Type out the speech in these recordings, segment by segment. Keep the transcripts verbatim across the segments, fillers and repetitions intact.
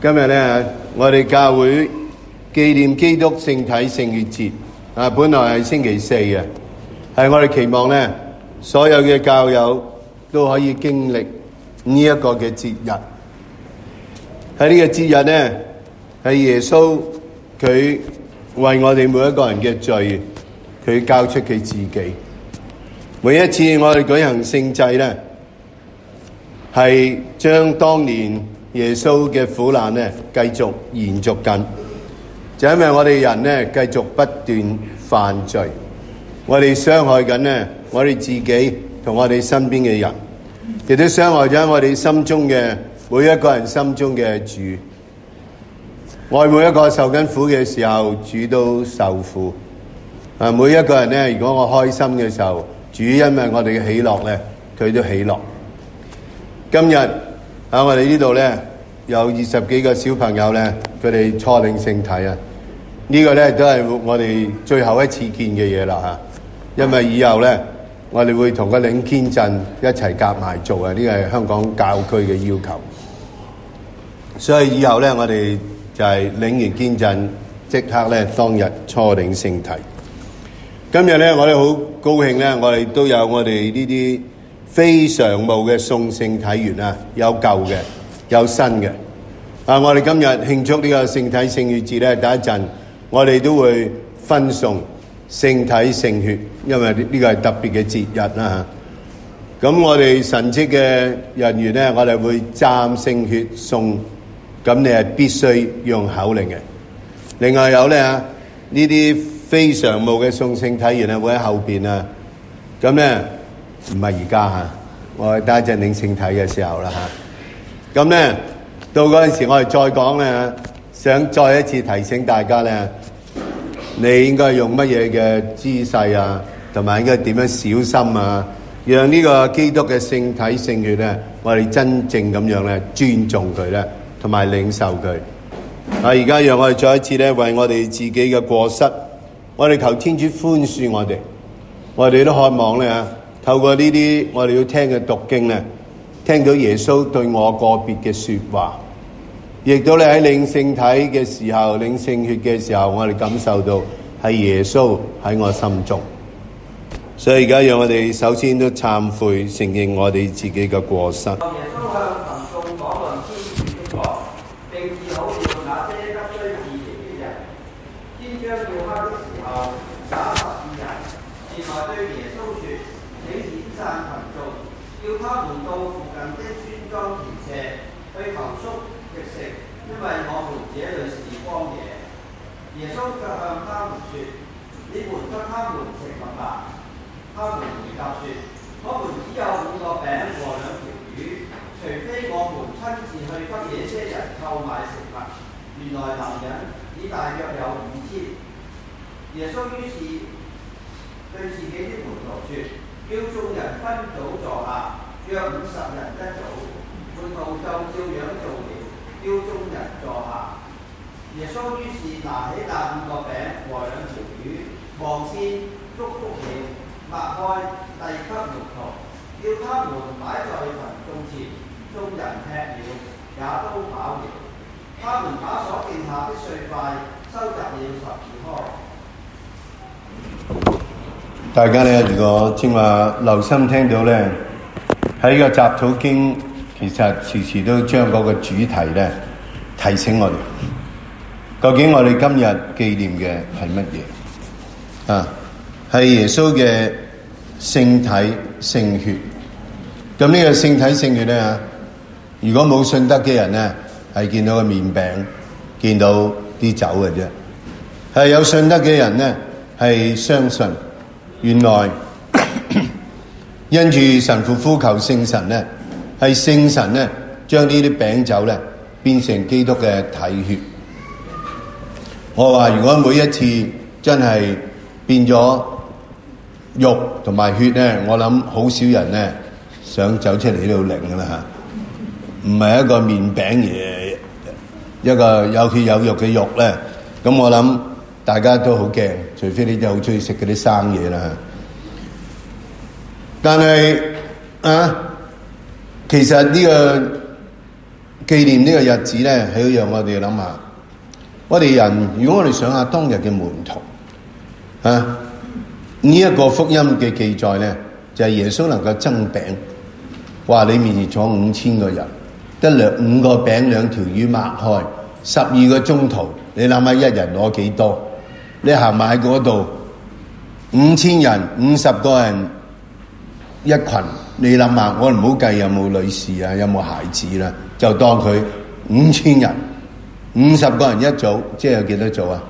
今日咧，我哋教會紀念基督聖體聖血節啊，本來係星期四嘅，係我哋期望咧，所有嘅教友都可以經歷呢一個嘅節日。喺呢個節日咧，係耶穌佢為我哋每一個人嘅罪，佢交出佢自己。每一次我哋舉行聖祭咧，係將當年耶穌嘅苦難咧繼續延續緊，就因為我哋人咧繼續不斷犯罪，我哋傷害緊咧我哋自己同我哋身邊嘅人，亦都傷害咗我哋心中嘅每一個人心中嘅主。我哋每一個受緊苦嘅時候，主都受苦。啊，每一個人咧，如果我開心嘅時候，主因為我哋嘅喜樂咧，佢都喜樂。今日喺我哋呢度咧，有二十幾個小朋友咧，佢哋初領聖體啊！呢個咧都係我哋最後一次見嘅嘢啦嚇，因為以後咧，我哋會同個領堅振一齊夾埋做啊！呢個係香港教區嘅要求，所以以後咧，我哋就係領完堅振，即刻咧當日初領聖體。今日咧，我哋好高興咧，我哋都有我哋呢啲非常務嘅送聖體員啊，有舊嘅，有新嘅。啊，我哋今日慶祝呢個聖體聖血節咧，第一陣我哋都會分送聖體聖血，因為呢個係特別嘅節日啦嚇。咁我哋神職嘅人員咧，我哋會蘸聖血送，咁你係必須用口令嘅。另外有咧啊，呢啲非常務嘅送聖體員啊，會喺後邊啊。咁咧唔係而家嚇，我哋第一陣領聖體嘅時候啦嚇。咁咧到嗰陣時，我哋再講咧，想再一次提醒大家咧，你應該用乜嘢嘅姿勢啊，同埋應該點樣小心啊，讓呢個基督嘅聖體聖血咧，我哋真正咁樣咧尊重佢咧，同埋領受佢。啊！而家讓我哋再一次咧，為我哋自己嘅過失，我哋求天主寬恕我哋。我哋都渴望咧，透過呢啲我哋要聽嘅讀經咧，聽到耶穌對我個別嘅說話，亦都咧喺領聖體嘅時候、領聖血嘅時候，我哋感受到係耶穌喺我心中。所以而家讓我哋首先都懺悔，承認我哋自己嘅過失。 耶穌卻向他們說：你們給他們食物吧。他們回答說：我們只有五個餅和兩條魚，除非我們親自去給這些人購買食物。原來男人已大約有五千。耶穌於是對自己的門徒說：叫眾人分組坐下，約五十人一組。門徒就照樣做了，叫眾人坐下。耶穌於是拿起那五個餅和兩條魚，望天祝福了，擘開遞給門徒，叫他們擺在群眾前。眾人吃了，也都飽了。他們把所剩下的碎塊收集了十二筐。 大家咧，如果正話留心聽到咧，喺個集禱經，其實時時都將嗰個主題咧提醒我哋。究竟我哋今日紀念嘅係乜嘢？啊，係耶穌嘅聖體聖血。咁呢個聖體聖血咧，如果冇信德嘅人咧，係見到個麵餅，見到啲酒嘅啫。係有信德嘅人咧，係相信原來因住神父呼求聖神咧，係聖神咧將呢啲餅酒咧變成基督嘅體血。我話如果每一次真係變咗肉同埋血咧，我諗好少人咧想走出嚟呢度領噶啦吓，唔係一個麵餅嘢，一個有血有肉嘅肉咧，咁我諗大家都好驚，除非你真係好中意食嗰啲生嘢啦吓。但係啊，其實呢個紀念呢個日子咧，係要讓我哋諗下，我哋人如果我哋想下當日嘅門徒啊，呢、這、一個福音嘅記載咧，就係、是、耶穌能夠增餅，話你面前坐五千個人，得兩五個餅兩條魚擘開，十二個鐘頭，你諗下一人攞幾多？你行埋喺嗰度，五千人五十個人一群，你諗下，我唔好計有冇女士啊，有冇孩子啦，就當佢五千人，五十個人一組，即係有幾多組啊？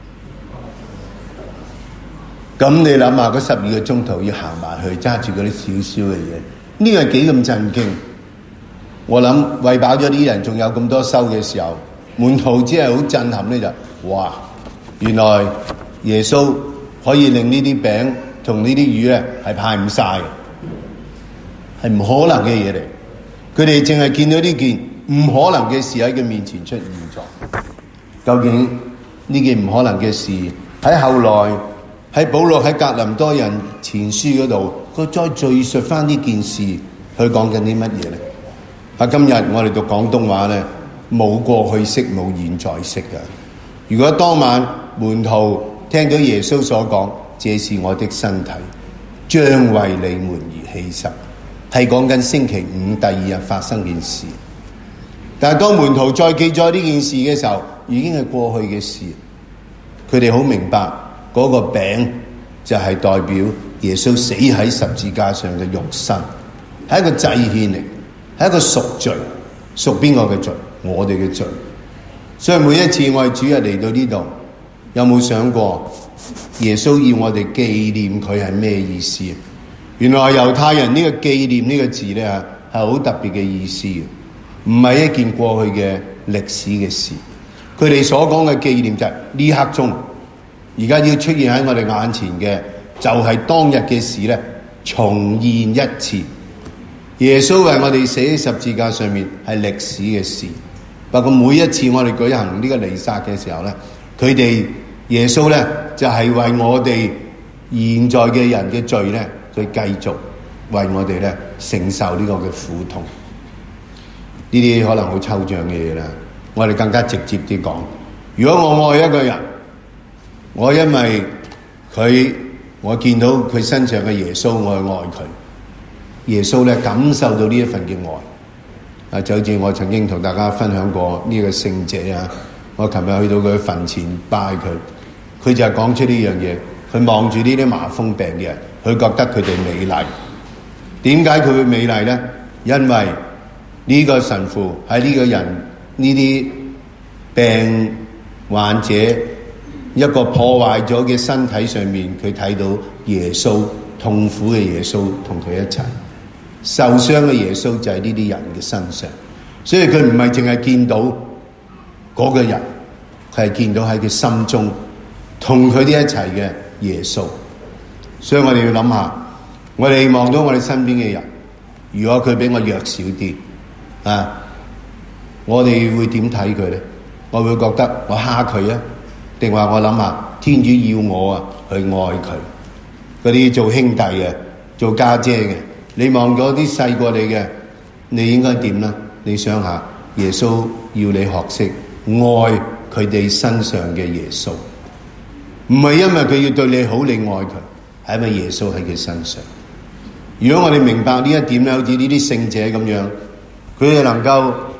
咁你諗下，嗰十二個鐘頭要行埋去，揸住嗰啲少少嘅嘢，呢個係幾咁震驚？我諗餵飽咗啲人，仲有咁多收嘅時候，門徒只係好震撼咧，就哇！原來耶穌可以令呢啲餅同呢啲魚咧係派唔晒嘅，係唔可能嘅嘢嚟。佢哋淨係見到呢件唔可能嘅事喺佢面前出現咗。究竟呢件唔可能嘅事喺後來喺保羅喺格林多人前書嗰度，佢再敘述翻呢件事，佢講緊啲乜嘢咧？啊，今日我哋讀廣東話咧，冇過去式，冇現在式嘅。如果當晚門徒聽到耶穌所講，這是我的身體，將為你們而犧牲，係講緊星期五第二日發生件事。但係當門徒再記載呢件事嘅時候，已經係過去嘅事。佢哋好明白嗰個餅就係代表耶穌死喺十字架上嘅肉身，係一個祭獻嚟，係一個贖罪。贖邊個嘅罪？我哋嘅罪。所以每一次我哋主日嚟到呢度，有冇想過耶穌要我哋紀念佢係咩意思？原來猶太人呢個紀念呢個字咧係好特別嘅意思，唔係一件過去嘅歷史嘅事。佢哋所講嘅紀念就係呢刻鐘，而家要出現喺我哋眼前嘅就係、是、當日嘅事咧，重現一次。耶穌為我哋死喺十字架上面係歷史嘅事。不過每一次我哋舉行呢個彌撒嘅時候咧，佢哋耶穌咧就係、是、為我哋現在嘅人嘅罪咧，去繼續為我哋咧承受呢個嘅苦痛。呢啲可能好抽象嘅嘢啦，我哋更加直接啲講。如果我愛一個人，我因為佢，我見到佢身上嘅耶穌，我去愛佢。耶穌咧感受到呢一份嘅愛。啊，就好似我曾經同大家分享過呢個聖者啊，我琴日去到佢墳前拜佢，佢就係講出呢樣嘢。佢望住呢啲麻風病嘅人，佢覺得佢哋美麗。點解佢會美麗咧？因為呢個神父喺呢個人呢啲病患者一個破壞咗嘅身體上面，佢睇到耶穌，痛苦嘅耶穌同佢一齊。受傷嘅耶穌就喺呢啲人嘅身上，所以佢唔係淨係見到嗰個人，佢係見到喺佢心中同佢哋一齊嘅耶穌。所以我哋要諗下，我哋望到我哋身邊嘅人，如果佢比我弱少啲啊，我哋會點睇佢咧？我會覺得我蝦佢啊，定話我諗下天主要我啊去愛佢？嗰啲做兄弟嘅、做家姐嘅，你望咗啲細過你嘅，你應該點呢？你想下，耶穌要你學識愛佢哋身上嘅耶穌，唔係因為佢要對你好，你愛佢，係因為耶穌喺佢身上。如果我哋明白呢一點咧，好似呢啲聖者咁樣，佢哋能夠